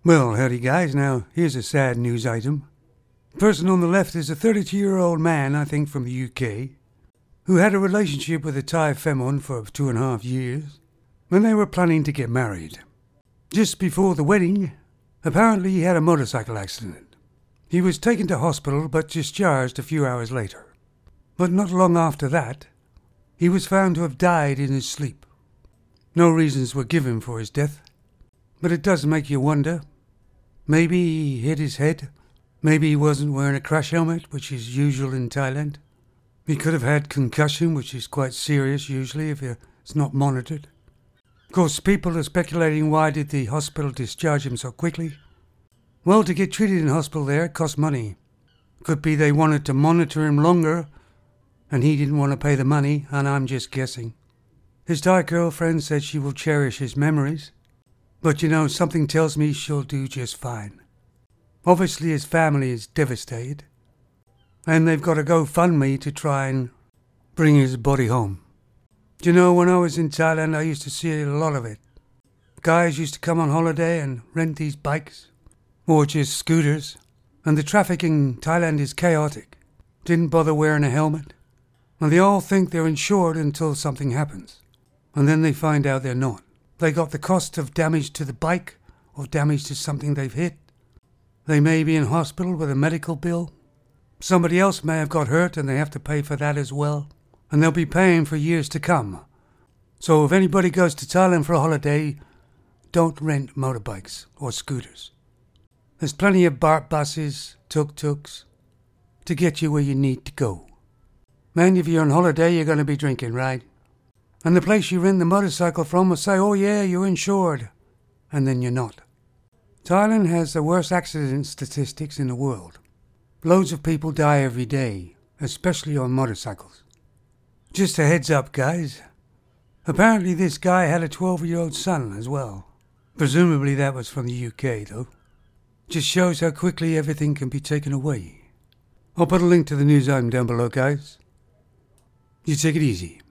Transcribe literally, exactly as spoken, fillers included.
Well, howdy guys, now here's a sad news item. The person on the left is a thirty-two-year-old man, I think from the U K, who had a relationship with a Thai femon for two and a half years, when they were planning to get married. Just before the wedding, apparently he had a motorcycle accident. He was taken to hospital but discharged a few hours later. But not long after that, he was found to have died in his sleep. No reasons were given for his death, but it does make you wonder. Maybe he hit his head. Maybe he wasn't wearing a crash helmet, which is usual in Thailand. He could have had concussion, which is quite serious usually if it's not monitored. Of course, people are speculating why did the hospital discharge him so quickly. Well, to get treated in hospital there, it costs money. Could be they wanted to monitor him longer, and he didn't want to pay the money, and I'm just guessing. His Thai girlfriend said she will cherish his memories. But you know, something tells me she'll do just fine. Obviously his family is devastated, and they've got a GoFundMe to try and bring his body home. Do you know, when I was in Thailand I used to see a lot of it. Guys used to come on holiday and rent these bikes, or just scooters, and the traffic in Thailand is chaotic. Didn't bother wearing a helmet, and they all think they're insured until something happens, and then they find out they're not. They got the cost of damage to the bike or damage to something they've hit. They may be in hospital with a medical bill. Somebody else may have got hurt and they have to pay for that as well. And they'll be paying for years to come. So if anybody goes to Thailand for a holiday, don't rent motorbikes or scooters. There's plenty of BART buses, tuk-tuks, to get you where you need to go. Man, if you're on holiday, you're going to be drinking, right? And the place you rent the motorcycle from will say, oh yeah, you're insured. And then you're not. Thailand has the worst accident statistics in the world. Loads of people die every day, especially on motorcycles. Just a heads up, guys. Apparently this guy had a twelve-year-old son as well. Presumably that was from the U K, though. Just shows how quickly everything can be taken away. I'll put a link to the news item down below, guys. You take it easy.